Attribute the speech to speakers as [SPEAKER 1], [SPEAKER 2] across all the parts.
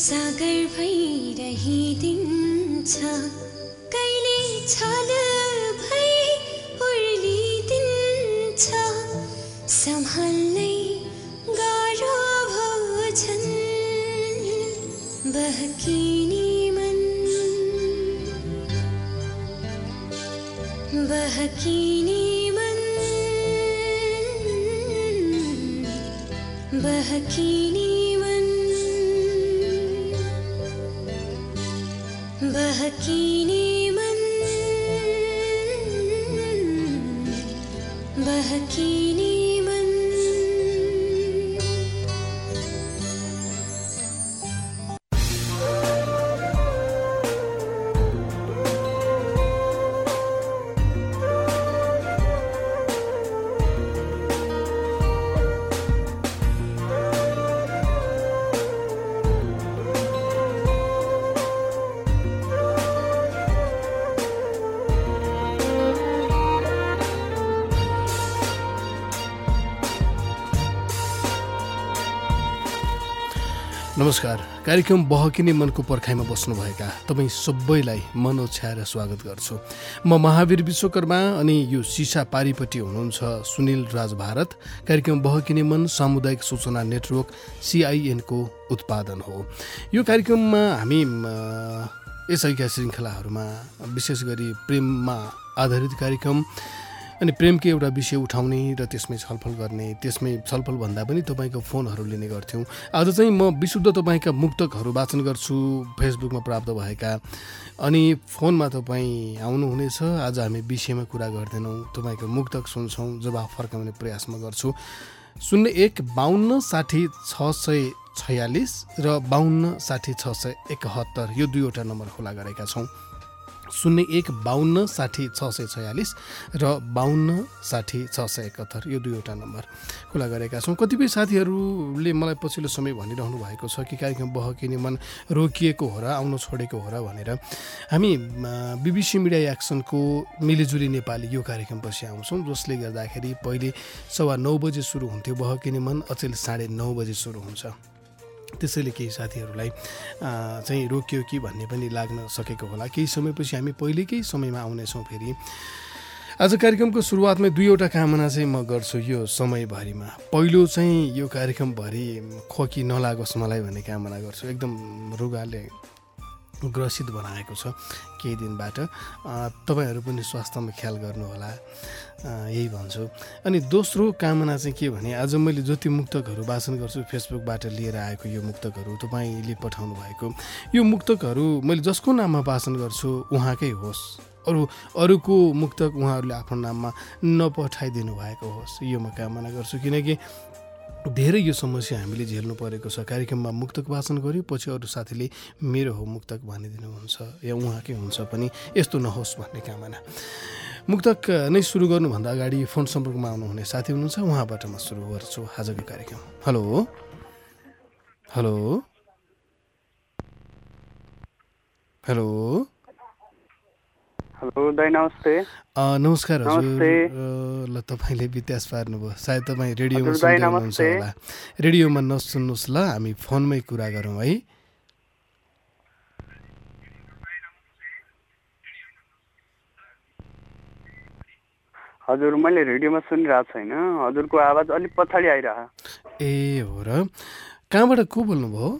[SPEAKER 1] सागर भइरहिदिन्छ कहिले छल भई उर्लिदिन्छ सम्हाल्नै गाह्रो भोजन बहकिने मन बहकिने मन बहकिने मन बहकिने मन बहकिने मन
[SPEAKER 2] नमस्कार। कार्यक्रम बहकिने मनको पर्खाइमा बस्नुभएका तपाईँ सबैलाई मन ओछ्याएर स्वागत गर्छु। म महावीर विश्वकर्मा अनि यो सिसा पारिपट्टि हुनुहुन्छ सुनिल राज भारत। कार्यक्रम बहकिने मन सामुदायिक सूचना नेटवर्क CIN को उत्पादन हो। यो कार्यक्रममा हामी यसैका श्रृङ्खलाहरूमा विशेष गरी प्रेममा आधारित कार्यक्रम अनि प्रेमको एउटा विषय उठाउने र त्यसमै छलफल गर्ने, त्यसमै छलफल भन्दा पनि तपाईँको फोनहरू लिने गर्थ्यौँ। आज चाहिँ म विशुद्ध तपाईँका मुक्तकहरू वाचन गर्छु फेसबुकमा प्राप्त भएका, अनि फोनमा तपाईँ आउनुहुनेछ। आज हामी विषयमा कुरा गर्दैनौँ, तपाईँको मुक्तक सुन्छौँ, जवाफ फर्काउने प्रयासमा गर्छु। 01-52-60-646 र 52-60-671 यो दुईवटा नम्बर खुला गरेका छौँ। 01-52-60-646 र 52-60-671 यो दुईवटा नम्बर खुला गरेका छौँ। कतिपय साथीहरूले मलाई पछिल्लो समय भनिरहनु भएको छ कि कार्यक्रम बहकिने मन रोकिएको हो र आउन छोडेको हो र भनेर। हामी BBC मिडिया एक्सनको मिलिजुली नेपाली यो कार्यक्रम पछि आउँछौँ, जसले गर्दाखेरि पहिले 9:15 बजे सुरु हुन्थ्यो बहकिने मन, अचेल 9:30 बजे सुरु हुन्छ। त्यसैले केही साथीहरूलाई चाहिँ रोकियो कि भन्ने पनि लाग्न सकेको होला। केही समयपछि हामी पहिलेकै समयमा आउनेछौँ फेरि। आज कार्यक्रमको सुरुवातमै दुईवटा कामना चाहिँ म गर्छु यो समयभरिमा। पहिलो चाहिँ यो कार्यक्रमभरि खोकी नलागोस् मलाई भन्ने कामना गर्छु। एकदम रुगाले ग्रसित बनाएको छ केही दिनबाट। तपाईँहरू पनि स्वास्थ्यमा ख्याल गर्नुहोला, यही भन्छु। अनि दोस्रो कामना चाहिँ के भने, आज मैले जति मुक्तकहरू वाचन गर्छु फेसबुकबाट लिएर आएको यो मुक्तकहरू तपाईँले पठाउनु भएको यो मुक्तकहरू मैले जसको नाममा वाचन गर्छु उहाँकै होस्, अरूको मुक्तक उहाँहरूले आफ्नो नाममा नपठाइदिनु भएको होस्, यो म कामना गर्छु। किनकि धेरै यो समस्या हामीले झेल्नु परेको छ। कार्यक्रममा मुक्तक वाचन गऱ्यो, पछि अरू साथीले मेरो हो मुक्तक भनिदिनुहुन्छ या उहाँकै हुन्छ पनि, यस्तो नहोस् भन्ने कामना। मुक्तक नै सुरु गर्नुभन्दा अगाडि फोन सम्पर्कमा आउनुहुने साथी हुनुहुन्छ, उहाँबाट म सुरु गर्छु आजको कार्यक्रम। हेलो हेलो हेलो
[SPEAKER 3] हेलो दाइ, नमस्ते।
[SPEAKER 2] नमस्कार हजुर। ल तपाईँले बित्यास पार्नुभयो, सायद तपाईँ रेडियोमा सुन्दै हुनुहुन्छ होला। रेडियोमा नसुन्नुहोस् ल, हामी फोनमै कुरा गरौँ है।
[SPEAKER 3] हजुर, मैले रेडियोमा सुनिरहेको छैन, हजुरको आवाज अलिक पछाडि आइरह।
[SPEAKER 2] ए हो र, कहाँबाट को बोल्नुभयो?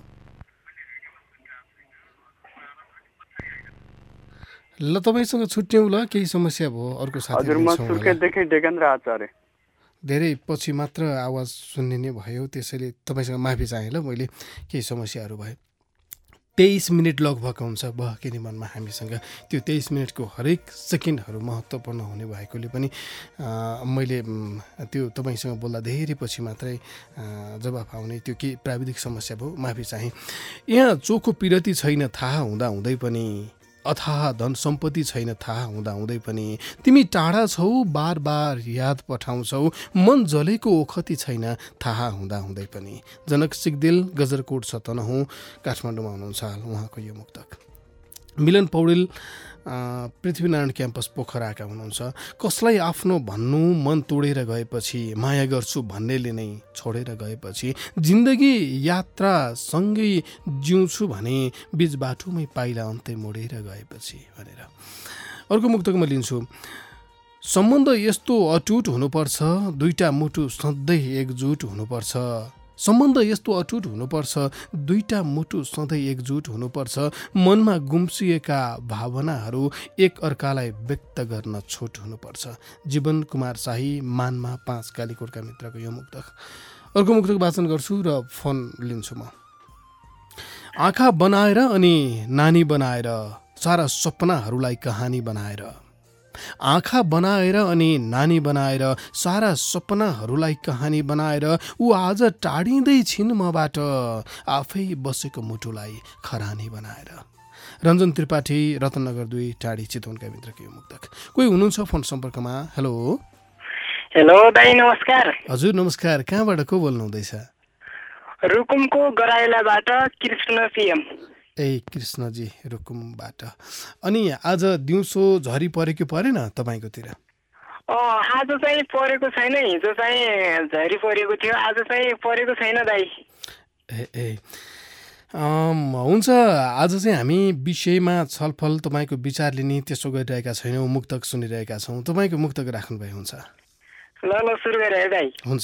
[SPEAKER 2] ल तपाईँसँग छुट्यौँ ल, केही समस्या भयो अर्को साथी।
[SPEAKER 3] हजुर, म सुर्खेतदेखि डेकेन्द्र आचार्य।
[SPEAKER 2] धेरै पछि मात्र आवाज सुन्ने नै भयो, त्यसैले तपाईँसँग माफी चाहेँ ल, मैले केही समस्याहरू भयो। 23 मिनट लगभग हुन्छ बहकिने मनमा हामीसँग। त्यो 23 मिनटको हरेक सेकेन्डहरू महत्त्वपूर्ण हुने भएकोले पनि मैले त्यो तपाईँसँग बोल्दा धेरै पछि मात्रै जवाफ आउने त्यो केही प्राविधिक समस्या भयो, माफी चाहेँ। यहाँ चोखो पिरती छैन थाहा हुँदा हुँदै पनि, अथाह धन सम्पत्ति छैन थाहा हुँदा हुँदै पनि, तिमी टाढा छौ बार बार याद पठाउँछौ, मन जलेको ओखती छैन थाहा हुँदा हुँदै पनि। जनक सिगदेल, गजरकोट 97 काठमाडौँमा हुनुहुन्छ हाल, उहाँको यो मुक्तक। मिलन पौडेल पृथ्वीनारायण क्याम्पस पोखराका हुनुहुन्छ। कसलाई आफ्नो भन्नु मन तोडेर गएपछि, माया गर्छु भन्नेले नै छोडेर गएपछि, जिन्दगी यात्रा सँगै जिउँछु भने बीच बाटोमै पाइला अन्तै मोडेर गएपछि भनेर। अर्को मुक्तक म लिन्छु। सम्बन्ध यस्तो अटुट हुनुपर्छ, दुईटा मुटु सधैँ एकजुट हुनुपर्छ। सम्बन्ध यस्तो अटुट हुनुपर्छ, दुईटा मुटु सधैँ एकजुट हुनुपर्छ। मनमा गुम्सिएका भावनाहरू एक अर्कालाई व्यक्त गर्न छुट हुनुपर्छ। जीवन कुमार शाही, मानमा 5 कालीकोटका मित्रको यो मुक्तक। अर्को मुक्तक वाचन गर्छु र फोन लिन्छु म। आँखा बनाएर अनि नानी बनाएर, सारा सपनाहरूलाई कहानी बनाएर। आँखा बनाएर अनि नानी बनाएर, सारा सपनाहरूलाई कहानी बनाएर, ऊ आज टाढिँदै छिन् मबाट, आफै बसेको मुटुलाई खरानी बनाएर। रञ्जन त्रिपाठी, रत्नगर 2, टाढी, चितवनका मित्रको यो मुक्तक। कोही हुनुहुन्छ फोन सम्पर्कमा? हेलो।
[SPEAKER 4] हेलो दाइ, नमस्कार।
[SPEAKER 2] हजुर नमस्कार। कहाँबाट को बोल्नु हुँदैछ?
[SPEAKER 4] रुकुमको गराइलाबाट कृष्ण पिएम।
[SPEAKER 2] ए कृष्णजी, रुकुमबाट। अनि आज दिउँसो झरी परेको परेन तपाईँकोतिर?
[SPEAKER 4] आज चाहिँ परेको छैन, हिजो चाहिँ झरी परेको थियो, आज चाहिँ परेको छैन दाइ।
[SPEAKER 2] हुन्छ, आज चाहिँ हामी विषयमा छलफल, तपाईँको विचार लिने त्यसो गरिरहेका छैनौँ, मुक्तक सुनिरहेका छौँ। तपाईँको मुक्तक राख्नुभए हुन्छ।
[SPEAKER 4] ल सुरु गरे दाइ।
[SPEAKER 2] हुन्छ।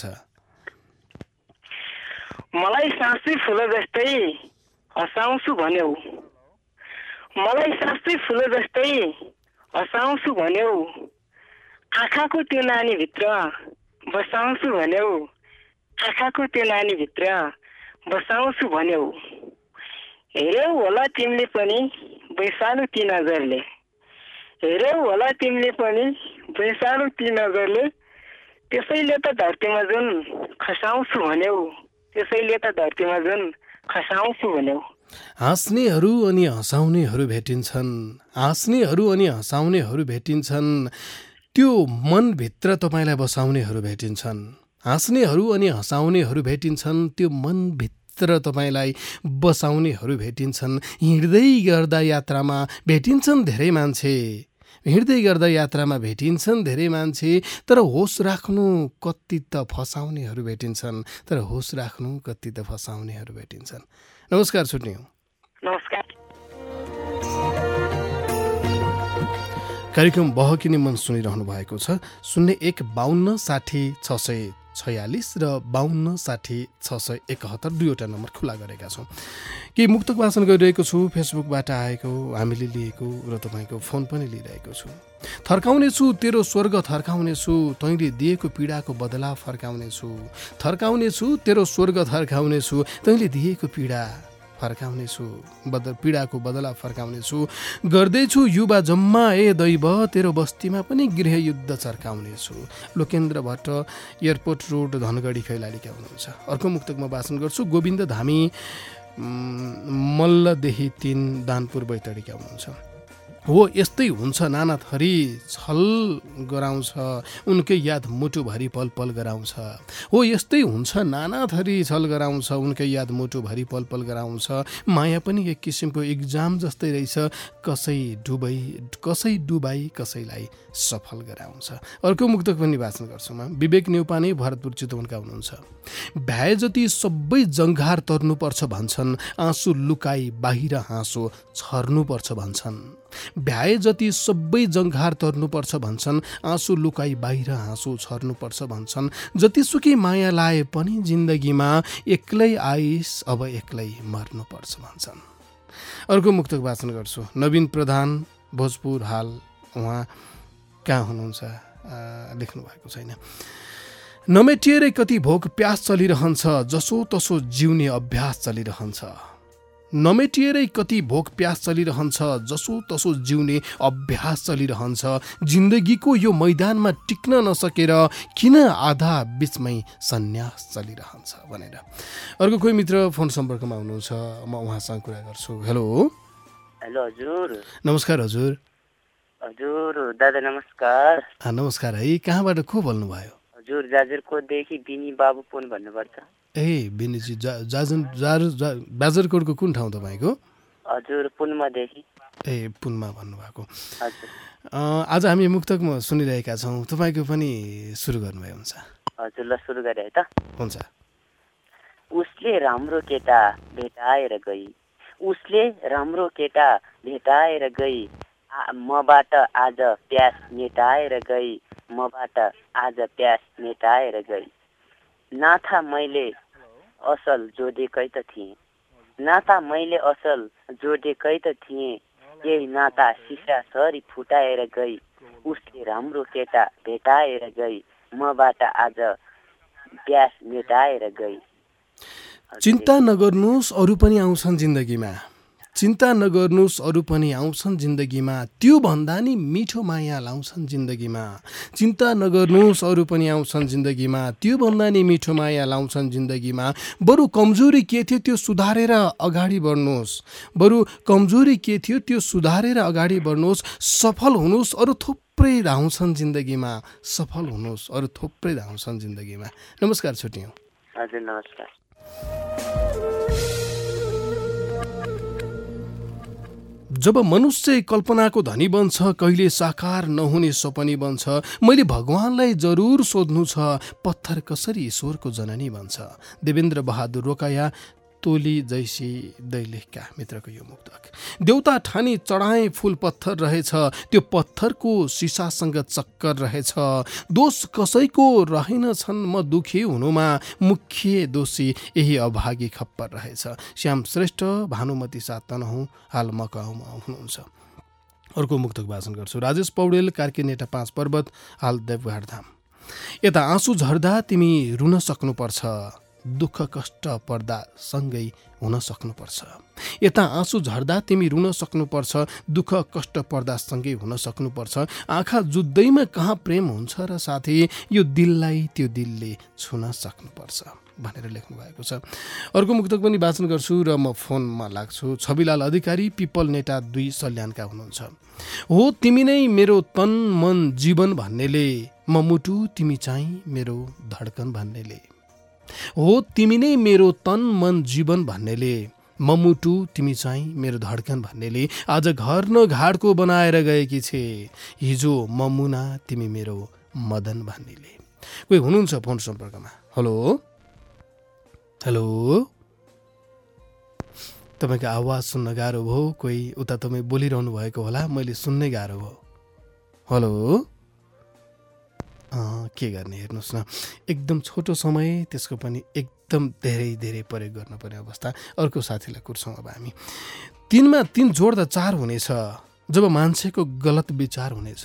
[SPEAKER 4] मलाई साँच्चै फुल जस्तै हँसाउँछु भन्यौ, मलाई साँच्चै फुल जस्तै हँसाउँछु भन्यौ, आँखाको त्यो नानीभित्र बसाउँछु भन्यौ, आँखाको त्यो नानीभित्र बसाउँछु भन्यौ। हेऱ्यौ होला तिमीले पनि बैसालु ती नजरले, हेऱ्यौ होला तिमीले पनि बैसालु ती नजरले, त्यसैले त धरतीमा जुन खसाउँछु भन्यौ, त्यसैले त धरतीमा जुन खसाउँछु भन्यौ।
[SPEAKER 2] हाँस्नेहरू अनि हँसाउनेहरू भेटिन्छन्, हाँस्नेहरू अनि हँसाउनेहरू भेटिन्छन्, त्यो मनभित्र तपाईँलाई बसाउनेहरू भेटिन्छन्। हाँस्नेहरू अनि हँसाउनेहरू भेटिन्छन्, त्यो मनभित्र तपाईँलाई बसाउनेहरू भेटिन्छन्। हिँड्दै गर्दा यात्रामा भेटिन्छन् धेरै मान्छे, हिँड्दै गर्दा यात्रामा भेटिन्छन् धेरै मान्छे, तर होस राख्नु कति त फसाउनेहरू भेटिन्छन्, तर होस राख्नु कति त फसाउनेहरू भेटिन्छन्। नमस्कार, छुट्ने हो।
[SPEAKER 4] नमस्कार।
[SPEAKER 2] कार्यक्रम बहकिने मन सुनिरहनु भएको छ। 0152 60 646 र 52 60 671 दुईवटा नम्बर खुला गरेका छौँ। केही मुक्तक वाचन गरिरहेको छु, फेसबुकबाट आएको हामीले लिएको र तपाईँको फोन पनि लिइरहेको छु। थर्काउनेछु तेरो स्वर्ग थर्काउनेछु, तैँले दिएको पीडाको बदला फर्काउनेछु। थर्काउनेछु तेरो स्वर्ग थर्काउनेछु, तैँले दिएको पीडा फर्काउनेछु, पीडाको बदला फर्काउनेछु। गर्दैछु युवा जम्मा ए दैव, तेरो बस्तीमा पनि गृहयुद्ध चर्काउनेछु। लोकेन्द्र भट्ट, एयरपोर्ट रोड, धनगढी, कैलालीका हुनुहुन्छ। अर्को मुक्तक म वाचन गर्छु। गोविन्द धामी, मल्लदेही 3, दानपुर, बैतडीका हुनुहुन्छ। हो यस्तै हुन्छ नाना थरी छल गराउँछ, उनकै याद मुटुभरि पल पल गराउँछ। हो यस्तै हुन्छ नाना थरी छल गराउँछ, उनकै याद मुटुभरि पल पल गराउँछ। माया पनि एक किसिमको इक्जाम जस्तै रहेछ, कसै डुबाई कसैलाई सफल गराउँछ। अर्को मुक्तक पनि वाचन गर्छु म। विवेक न्यौपाने, भरतपुर, चितवनका हुनुहुन्छ। भ्याए जति सबै जङ्घार तर्नुपर्छ भन्छन्, आँसु लुकाई बाहिर हाँसो छर्नुपर्छ भन्छन्। भ्याए जति सबै जङ्घार तर्नुपर्छ भन्छन्, आँसु लुकाई बाहिर हाँसो छर्नुपर्छ भन्छन्। जतिसुकै माया लाए पनि जिन्दगीमा एक्लै आइस अब एक्लै मर्नुपर्छ भन्छन्। अर्को मुक्तक वाचन गर्छु। नवीन प्रधान, भोजपुर, हाल उहाँ कहाँ हुनुहुन्छ लेख्नु भएको छैन। नमेटिएरै कति भोक प्यास चलिरहन्छ, जसो तसो जिउने अभ्यास चलिरहन्छ। नमेटिएरै कति भोक प्यास चलिरहन्छ, जसो तसो जिउने अभ्यास चलिरहन्छ। जिन्दगीको यो मैदानमा टिक्न नसकेर किन आधा बिचमै सन्यास चलिरहन्छ भनेर। अर्को कोही मित्र फोन सम्पर्कमा हुनुहुन्छ, म उहाँसँग कुरा गर्छु। हेलो।
[SPEAKER 5] हेलो हजुर।
[SPEAKER 2] नमस्कार हजुर।
[SPEAKER 5] हजुर दादा नमस्कार।
[SPEAKER 2] नमस्कार है। कहाँबाट को बोल्नुभयो?
[SPEAKER 5] हजुर जाजरकोटदेखि बिनी बाबु पुन भन्नुपर्छ।
[SPEAKER 2] ए बिनीजी, बाजरकोटको कुन ठाउँ तपाईँको?
[SPEAKER 5] हजुर पुनमादेखि।
[SPEAKER 2] ए पुनमा भन्नुभएको।
[SPEAKER 5] हजुर
[SPEAKER 2] आज हामी मुक्तक सुनिरहेका छौँ, तपाईँको पनि सुरु गर्नुभए हुन्छ।
[SPEAKER 5] हजुर ल सुरु गरे है त।
[SPEAKER 2] हुन्छ।
[SPEAKER 5] उसले राम्रो केटा भेटाएर गई, उसले राम्रो केटा भेटाएर गई, मबाट आज प्यास मेटाएर गई, मबाट आज प्यास मेटाएर गई। नाथा मैले असल जोडेकै त थिएँ, नाता मैले असल जोडेकै त थिएँ, यही नाता सिसा सरी फुटाएर गई, उसले राम्रो केटा भेटाएर गई, मबाट आज प्यास मेटाएर गई।
[SPEAKER 2] चिन्ता नगर्नुहोस् अरू पनि आउँछन् जिन्दगीमा, चिन्ता नगर्नुहोस् अरू पनि आउँछन् जिन्दगीमा, त्यो भन्दा नि मिठो माया लाउँछन् जिन्दगीमा। चिन्ता नगर्नुहोस् अरू पनि आउँछन् जिन्दगीमा, त्यो भन्दा नि मिठो माया लाउँछन् जिन्दगीमा। बरु कमजोरी के थियो त्यो सुधारेर अगाडि बढ्नुहोस्, बरु कमजोरी के थियो त्यो सुधारेर अगाडि बढ्नुहोस्। सफल हुनुहोस् अरू थुप्रै धाउँछन् जिन्दगीमा, सफल हुनुहोस् अरू थुप्रै धाउँछन् जिन्दगीमा। नमस्कार, छुट्यौँ।
[SPEAKER 5] हजुर नमस्कार।
[SPEAKER 2] जब मनुष्य कल्पनाको धनी बन्छ, कहिले साकार नहुने सपनी बन्छ, मैले भगवानलाई जरुर सोध्नु छ, पत्थर कसरी ईश्वरको जननी बन्छ। देवेन्द्र बहादुर रोकाया, तोली जैसी दैलेखका मित्रको यो मुक्तक। देउता ठानी चढाए फूल पत्थर रहेछ, त्यो पत्थरको सिसासँग चक्कर रहेछ। दोष कसैको रहेनछन् म दुखी हुनुमा, मुख्य दोषी यही अभागी खप्पर रहेछ। श्याम श्रेष्ठ, भानुमती साथ तनहुँ, हाल मकाउमा हुनुहुन्छ। अर्को मुक्तक वाचन गर्छु। राजेश पौडेल, कार्कीनेटा 5 पर्वत, हाल देवघाट धाम। यता आँसु झर्दा तिमी रुन सक्नुपर्छ, दुःख कष्ट पर्दा सँगै हुन सक्नुपर्छ। यता आँसु झर्दा तिमी रुन सक्नुपर्छ, दुःख कष्ट पर्दा सँगै हुन सक्नुपर्छ। आँखा जुत्दैमा कहाँ प्रेम हुन्छ र साथी, यो दिललाई त्यो दिलले छुन सक्नुपर्छ भनेर लेख्नु भएको छ। अर्को मुक्तक पनि वाचन गर्छु र म फोनमा लाग्छु। छविलाल अधिकारी, पिपल नेटा 2 सल्यानका हुनुहुन्छ। हो तिमी नै मेरो तन मन जीवन भन्नेले, म मुटु तिमी चाहिँ मेरो धड्कन भन्नेले। हो तिमी नै मेरो तन मन जीवन भन्नेले, म मुटु तिमी चाहिँ मेरो धड्कन भन्नेले। आज घर न घाटको बनाएर गएकी छे, हिजो म मुना तिमी मेरो मदन भन्नेले। कोही हुनुहुन्छ फोन सम्पर्कमा। हेलो हेलो, तपाईँको आवाज सुन्न गाह्रो भयो, कोही उता तपाईँ बोलिरहनु भएको होला, मैले सुन्नै गाह्रो भयो। हेलो, के गर्ने हेर्नुहोस् न, एकदम छोटो समय, त्यसको पनि एकदम धेरै धेरै प्रयोग गर्नुपर्ने अवस्था। अर्को साथीलाई कुर्छौँ अब हामी। 3मा 3 जोड्दा 4 हुनेछ, जब मान्छेको गलत विचार हुनेछ।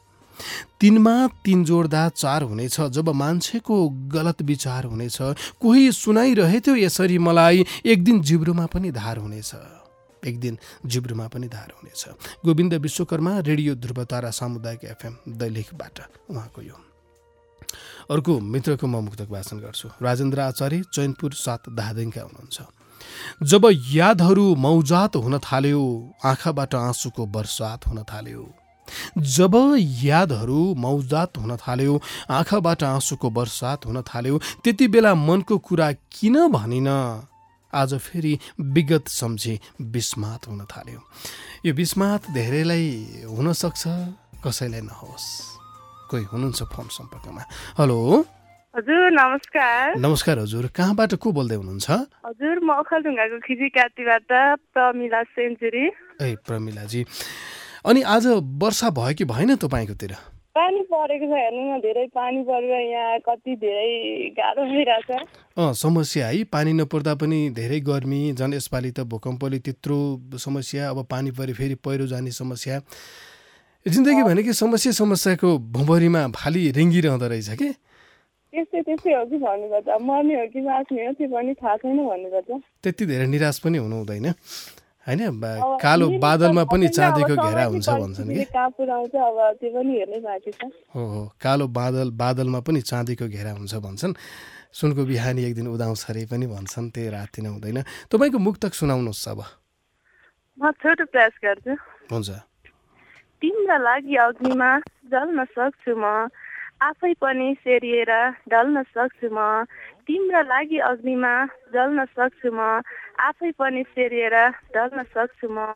[SPEAKER 2] 3मा 3 जोड्दा 4 हुनेछ, जब मान्छेको गलत विचार हुनेछ। कोही सुनाइरहेथ्यो यसरी मलाई, एक दिन जिब्रोमा पनि धार हुनेछ, एक दिन जिब्रोमा पनि धार हुनेछ। गोविन्द विश्वकर्मा, रेडियो ध्रुवतारा सामुदायिक FM दैलेखबाट उहाँको यो। अर्को मित्रको म मुक्तक वाचन गर्छु। राजेन्द्र आचार्य, चैनपुर 7 धादिङका हुनुहुन्छ। जब यादहरू मौजात हुन थाल्यो, आँखाबाट आँसुको बर्सात हुन थाल्यो। जब यादहरू मौजात हुन थाल्यो, आँखाबाट आँसुको बर्सात हुन थाल्यो, त्यति बेला मनको कुरा किन भनिन, आज फेरि विगत सम्झी विस्मात हुन थाल्यो। यो विस्मात धेरैलाई हुनसक्छ, कसैलाई नहोस्। कोही हुनुहुन्छ फोन सम्पर्कमा। हेलो
[SPEAKER 6] हजुर नमस्कार।
[SPEAKER 2] नमस्कार हजुर, कहाँबाट को बोल्दै हुनुहुन्छ?
[SPEAKER 6] हजुर म ओखलढुङ्गाको खिजीकातीबाट प्रमिला सेन्चुरी।
[SPEAKER 2] ए प्रमिलाजी, अनि आज वर्षा भयो कि भएन तपाईँकोतिर?
[SPEAKER 6] पानी परेको छ, हेर्नु न, धेरै पानी परेर यहाँ कति धेरै गाह्रो भइरहेछ।
[SPEAKER 2] समस्या है, पानी नपर्दा पनि धेरै गर्मी, झन् यसपालि त भूकम्पले त्यत्रो समस्या, अब पानी परे फेरि पहिरो जाने समस्या। जिन्दगी भनेको समस्याको भुँभरीमा फाली रिङ्गिरहँदो रहेछ के?
[SPEAKER 6] त्यस्तै हो कि भन्नुपर्छ, मर्ने हो कि बाँच्ने हो त्यो पनि थाहा छैन भन्नुपर्छ।
[SPEAKER 2] त्यति धेरै निराश पनि हुनु हुँदैन होइन। कालो बादलमा पनि चाँदीको घेरा हुन्छ भन्छन् कि?
[SPEAKER 6] कहाँ पुऱ्याउँछ अब त्यो पनि हेर्नै बाँकी छ।
[SPEAKER 2] हो, कालो बादलमा पनि चाँदीको घेरा हुन्छ भन्छन्। सुनको बिहानी एक दिन उदाउँछ अरे पनि भन्छन्, त्यही राति नै हुँदैन। तपाईँको मुक्तक सुनाउनुहोस् अब।
[SPEAKER 6] म छोटो प्रयास गर्छु।
[SPEAKER 2] हुन्छ।
[SPEAKER 6] तिम्रा लागि अग्निमा जल्न सक्छु म, आफै पनि सेरिएर ढल्न सक्छु म। तिम्रा लागि अग्निमा जल्न सक्छु म, आफै पनि सेरिएर ढल्न सक्छु म।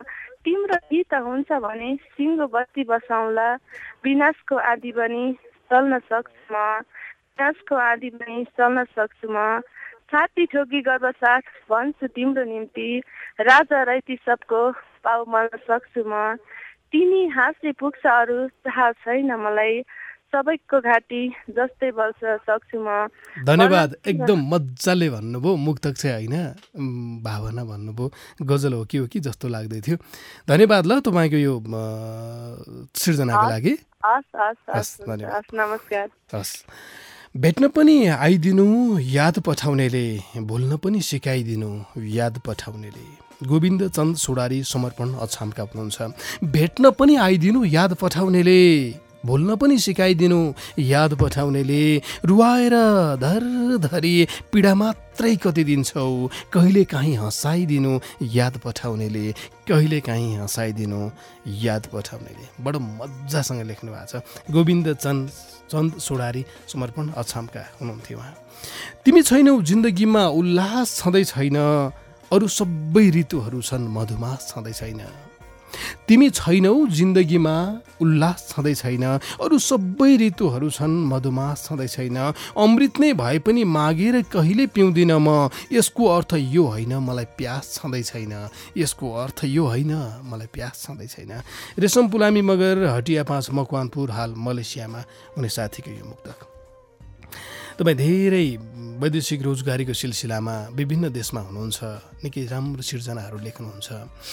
[SPEAKER 6] तिम्रो हित हुन्छ भने सिङ्गो बत्ती बसाउँला विनाशको आदि पनि चल्न सक्छु म विनाशको आदि पनि चल्न सक्छु म छाती ठोकी गर्भसाथ भन्छु तिम्रो निम्ति राजा रैती सबको पाउ मन सक्छु म तिमी हाँसले पुग्छ अरू चाह छैन मलाई सबैको घाँटी जस्तै बल्छ सक्छु म
[SPEAKER 2] धन्यवाद एकदम मजाले भन्नुभयो मुक्तक चाहिँ होइन भावना भन्नुभयो गजल हो कि जस्तो लाग्दै थियो धन्यवाद ल तपाईँको यो सृजनाको लागि
[SPEAKER 6] नमस्कार
[SPEAKER 2] हस् भेट्न पनि आइदिनु याद पठाउनेले भुल्न पनि सिकाइदिनु याद पठाउनेले गोविन्द चन्द सुडारी समर्पण अछामका हुनुहुन्छ भेट्न पनि आइदिनु याद पठाउनेले भुल्न पनि सिकाइदिनु याद पठाउनेले रुवाएर धरधरी पीडा मात्रै कति दिन्छौ कहिले काहीँ हँसाइदिनु याद पठाउनेले कहिले काहीँ हँसाइदिनु याद पठाउनेले बडो मजासँग लेख्नु भएको छ गोविन्द चन्द सुडारी समर्पण अछामका हुनुहुन्थ्यो उहाँ तिमी छैनौ जिन्दगीमा उल्लास छँदै छैन अरू सबै ऋतुहरू छन् मधुमास छँदै छैन तिमी छैनौ जिन्दगीमा उल्लास छँदै छैन अरू सबै ऋतुहरू छन् मधुमास छँदै छैन अमृत नै भए पनि मागेर कहिले पिउँदिन म यसको अर्थ यो होइन मलाई प्यास छँदै छैन यसको अर्थ यो होइन मलाई प्यास छँदै छैन रेशम पुलामी मगर हटिया 5 मकवानपुर हाल मलेसियामा हुने साथीको यो मुक्तक तपाईँ धेरै वैदेशिक रोजगारीको सिलसिलामा विभिन्न देशमा हुनुहुन्छ निकै राम्रो सिर्जनाहरू लेख्नुहुन्छ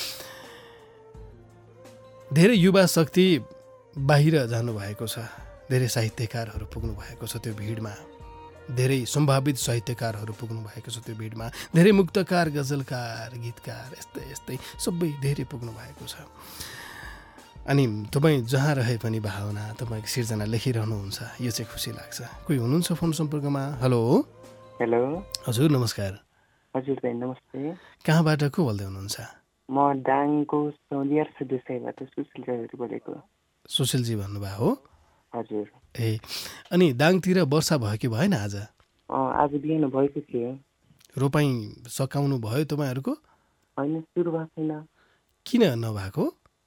[SPEAKER 2] धेरै युवा शक्ति बाहिर जानुभएको छ धेरै साहित्यकारहरू पुग्नु भएको छ त्यो भिडमा धेरै सम्भावित साहित्यकारहरू पुग्नु भएको छ त्यो भिडमा धेरै मुक्तकार गजलकार गीतकार यस्तै सबै धेरै पुग्नु भएको छ अनि तपाईँ जहाँ रहे पनि भावना तपाईँको सिर्जना लेखिरहनुहुन्छ यो चाहिँ खुसी लाग्छ कोही हुनुहुन्छ फोन सम्पर्कमा हेलो हजुर नमस्कार
[SPEAKER 7] हजुर भाइ नमस्ते
[SPEAKER 2] कहाँबाट को बोल्दै हुनुहुन्छ
[SPEAKER 7] म दाङको सौलियर सदस्यबाट सुशीलजी बोलेको
[SPEAKER 2] सुशीलजी भन्नुभयो हो
[SPEAKER 7] हजुर
[SPEAKER 2] ए अनि दाङतिर वर्षा भयो कि भएन आज
[SPEAKER 7] आज बिहान भएको थियो
[SPEAKER 2] रोपाइँ सकाउनु भयो तपाईँहरूको
[SPEAKER 7] होइन सुरु भएको छैन
[SPEAKER 2] किन नभएको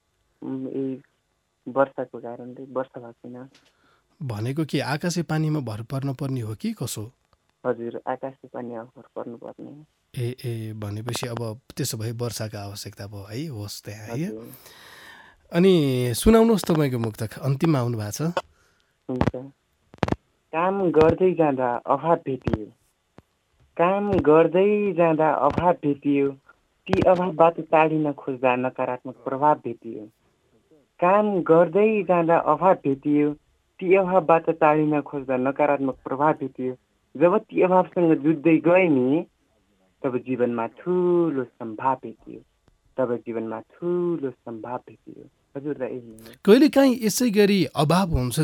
[SPEAKER 7] वर्षाको कारणले वर्षा भएको छैन
[SPEAKER 2] भनेको कि आकाशे पानीमा भर पर्न पर्ने हो कि कसो
[SPEAKER 7] हजुर आकाशे पानीमा भर पर्नु पर्ने
[SPEAKER 2] ए भनेपछि अब त्यसो भए वर्षाको आवश्यकता भयो है होस् त्यहाँ है अनि सुनाउनुहोस् तपाईँको मुक्तक अन्तिममा आउनु भएको छ
[SPEAKER 7] हुन्छ काम गर्दै जाँदा अभाव भेटियो काम गर्दै जाँदा अभाव भेटियो ती अभावबाट टाढिन खोज्दा नकारात्मक प्रभाव भेटियो काम गर्दै जाँदा अभाव भेटियो ती अभावबाट टाढिन खोज्दा नकारात्मक प्रभाव भेटियो जब ती अभावसँग जुझ्दै गए नि तब जीवनमा ठुलो सम्भाव भेटियो
[SPEAKER 2] कहिलेकाहीँ यसै गरी अभाव हुन्छ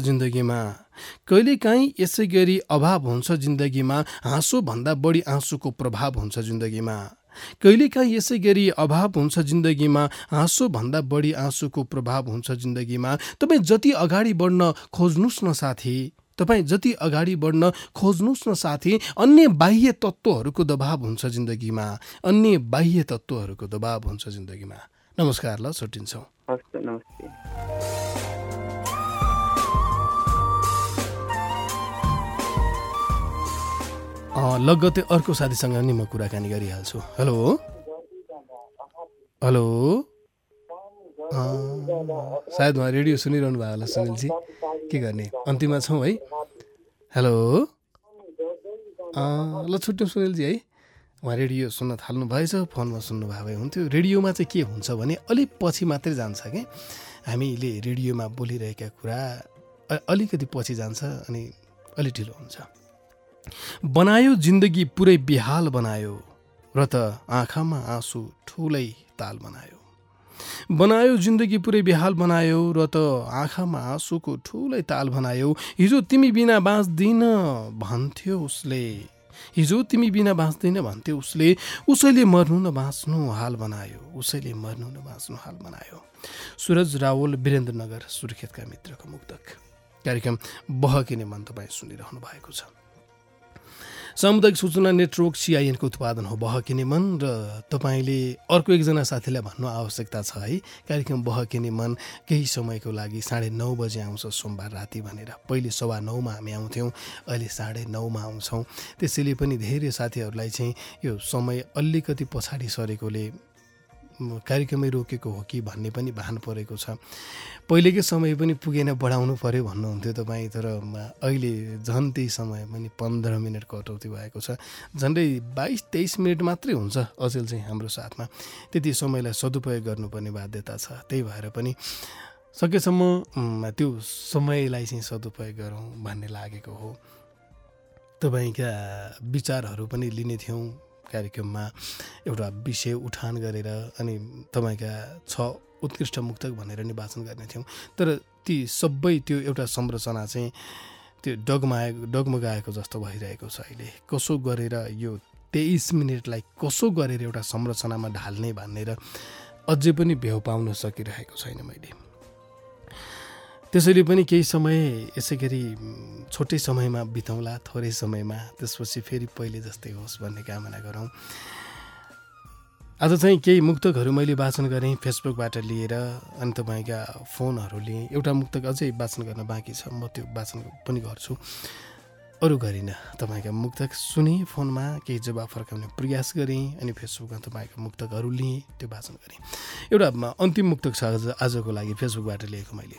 [SPEAKER 2] जिन्दगीमा हाँसो भन्दा बढी आँसुको प्रभाव हुन्छ जिन्दगीमा कहिलेकाहीँ यसै गरी अभाव हुन्छ जिन्दगीमा हाँसो भन्दा बढी आँसुको प्रभाव हुन्छ जिन्दगीमा तपाईँ जति अगाडि बढ्न खोज्नुहोस् न साथी अन्य बाह्य तत्त्वहरूको दबाव हुन्छ जिन्दगीमा नमस्कार ल छुट्टिन्छौँ
[SPEAKER 7] नमस्ते
[SPEAKER 2] लगत्तै अर्को साथीसँग नि म कुराकानी गरिहाल्छु हेलो सायद उहाँ रेडियो सुनिरहनु भयो होला सुनिलजी के गर्ने अन्तिममा छौँ है हेलो ल छुट्यौँ सुनिलजी है उहाँ रेडियो सुन्न थाल्नु भएछ फोनमा सुन्नुभयो भए हुन्थ्यो रेडियोमा चाहिँ के हुन्छ भने अलिक पछि मात्रै जान्छ कि हामीले रेडियोमा बोलिरहेका कुरा अलिकति पछि जान्छ अनि अलि ढिलो हुन्छ बनायो जिन्दगी पुरै बेहाल बनायो र त आँखामा आँसु ठुलै ताल बनायो आँखामा आँसुको ठुलै ताल बनायो हिजो तिमी बिना बाँच्दिन भन्थ्यो उसले उसैले मर्नु न बाँच्नु हाल बनायो सुरज रावल वीरेन्द्रनगर सुर्खेतका मित्रको मुक्तक कार्यक्रम बहकिने मन तपाईँ सुनिरहनु भएको छ सामुदायिक सूचना नेटवर्क CIN को उत्पादन हो बहकिने मन र तपाईँले अर्को एकजना साथीलाई भन्नु आवश्यकता छ है कार्यक्रम बहकिने मन केही समयको लागि 9:30 बजे आउँछ सोमबार राति भनेर। पहिले 9:15 मा हामी आउँथ्यौँ, अहिले 9:30 मा आउँछौँ। त्यसैले पनि धेरै साथीहरूलाई चाहिँ यो समय अलिकति पछाडि सरेकोले कार्यक्रमै रोकेको हो कि भन्ने पनि भान परेको छ। पहिलेकै समय पनि पुगेन, बढाउनु पर्यो भन्नुहुन्थ्यो तपाईँ, तर अहिले झन् त्यही समय पनि 15 मिनट कटौती भएको छ। झन्डै 22-23 मिनट मात्रै हुन्छ अचेल चाहिँ हाम्रो साथमा। त्यति समयलाई सदुपयोग गर्नुपर्ने बाध्यता छ। त्यही भएर पनि सकेसम्म त्यो समयलाई चाहिँ सदुपयोग गरौँ भन्ने लागेको हो। तपाईँका विचारहरू पनि लिने थियौँ कार्यक्रममा, एउटा विषय उठान गरेर अनि तपाईँका 6 उत्कृष्ट मुक्तक भनेर नि वाचन गर्ने थियौँ। तर ती सबै त्यो एउटा संरचना चाहिँ त्यो डगमगाएको जस्तो भइरहेको छ अहिले। कसो गरेर यो 23 मिनटलाई कसो गरेर एउटा संरचनामा ढाल्ने भनेर अझै पनि भ्याउ पाउन सकिरहेको छैन मैले। त्यसैले पनि केही समय यसै गरी छोटै समयमा बिताउँला, थोरै समयमा, त्यसपछि फेरि पहिले जस्तै होस् भन्ने कामना गरौँ। आज चाहिँ केही मुक्तकहरू मैले वाचन गरेँ फेसबुकबाट लिएर, अनि तपाईँका फोनहरू लिएँ। एउटा मुक्तक अझै वाचन गर्न बाँकी छ, म त्यो वाचन पनि गर्छु। अरू गरिनँ, तपाईँका मुक्तक सुने, फोनमा केही जवाब फर्काउने प्रयास गरेँ, अनि फेसबुकमा तपाईँका मुक्तकहरू लिएँ, त्यो वाचन गरेँ। एउटा अन्तिम मुक्तक छ आजको लागि फेसबुकबाट लिएको मैले।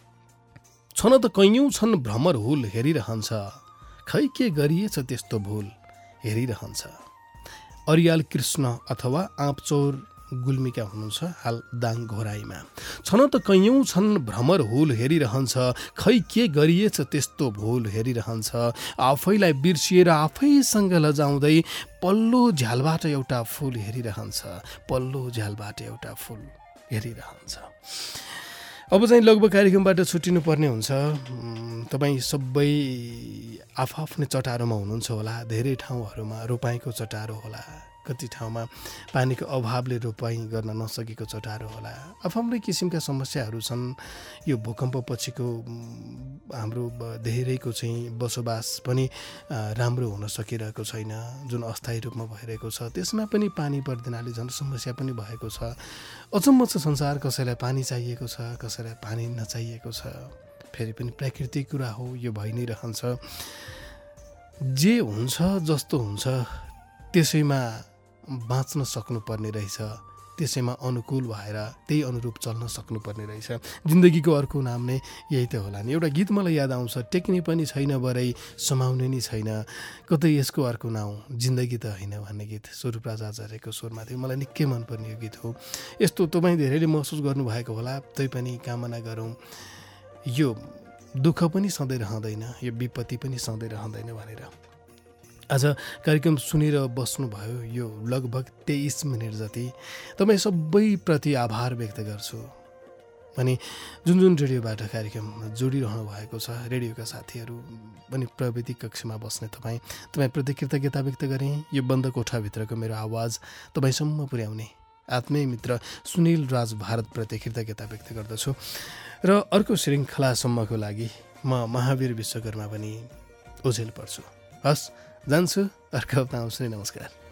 [SPEAKER 2] छन त कैयौँ छन् भ्रमर हुल हेरिरहन्छ, खै के गरिएछ त्यस्तो भुल हेरिरहन्छ। अरियाल कृष्ण अथवा आँपचौर गुल्मीका हुनुहुन्छ हाल दाङ घोराईमा। छन त कैयौँ छन् भ्रमर हुल हेरिरहन्छ, खै के गरिएछ त्यस्तो भुल हेरिरहन्छ। आफैलाई बिर्सिएर आफैसँग लजाउँदै पल्लो झ्यालबाट एउटा फुल हेरिरहन्छ, पल्लो झ्यालबाट एउटा फुल हेरिरहन्छ। अब चाहिँ लगभग कार्यक्रमबाट छुट्टिनु पर्ने हुन्छ। तपाईँ सबै आफ्नै चटारोमा हुनुहुन्छ होला। धेरै ठाउँहरूमा रोपाइँको चटारो होला, कति ठाउँमा पानीको अभावले रोपाइँ गर्न नसकेको चटारो होला। आफ्नै किसिमका समस्याहरू छन्। यो भूकम्प पछिको हाम्रो धेरैको चाहिँ बसोबास पनि राम्रो हुन सकिरहेको छैन, जुन अस्थायी रूपमा भइरहेको छ। त्यसमा पनि पानी पर्दिनाले झन् समस्या पनि भएको छ। अचम्म छ संसार, कसैलाई पानी चाहिएको छ, कसैलाई पानी नचाहिएको छ। फेरि पनि प्राकृतिक कुरा हो, यो भइ नै रहन्छ। जे हुन्छ जस्तो हुन्छ त्यसैमा बाँच्न सक्नुपर्ने रहेछ, त्यसैमा अनुकूल भएर त्यही अनुरूप चल्न सक्नुपर्ने रहेछ। जिन्दगीको अर्को नाम नै यही त होला नि। एउटा गीत मलाई याद आउँछ, टेक्ने पनि छैन बरै समाउने नि छैन, कतै यसको अर्को नाउँ जिन्दगी त होइन भन्ने गीत स्वरूपराज आचार्यको स्वरमा थियो। मलाई निकै मनपर्ने यो गीत हो। यस्तो तपाईँ धेरैले महसुस गर्नुभएको होला। तैपनि कामना गरौँ यो दुःख पनि सधैँ रहँदैन, यो विपत्ति पनि सधैँ रहँदैन भनेर। आज कार्यक्रम सुनेर बस्नुभयो यो लगभग 23 मिनट जति। तपाईँ सबैप्रति आभार व्यक्त गर्छु। अनि जुन जुन रेडियोबाट कार्यक्रम जोडिरहनु भएको छ, रेडियोका साथीहरू पनि प्रविधि कक्षमा बस्ने तपाईँप्रति कृतज्ञता व्यक्त गरेँ। यो बन्द कोठाभित्रको मेरो आवाज तपाईँसम्म पुर्याउने आत्मीय मित्र सुनिल राज भारतप्रति कृतज्ञता व्यक्त गर्दछु। र अर्को श्रृङ्खलासम्मको लागि म महावीर विश्वकर्मा पनि ओझेल पर्छु। हस्, जान्छु, अर्को हप्ता आउँछु। नमस्कार।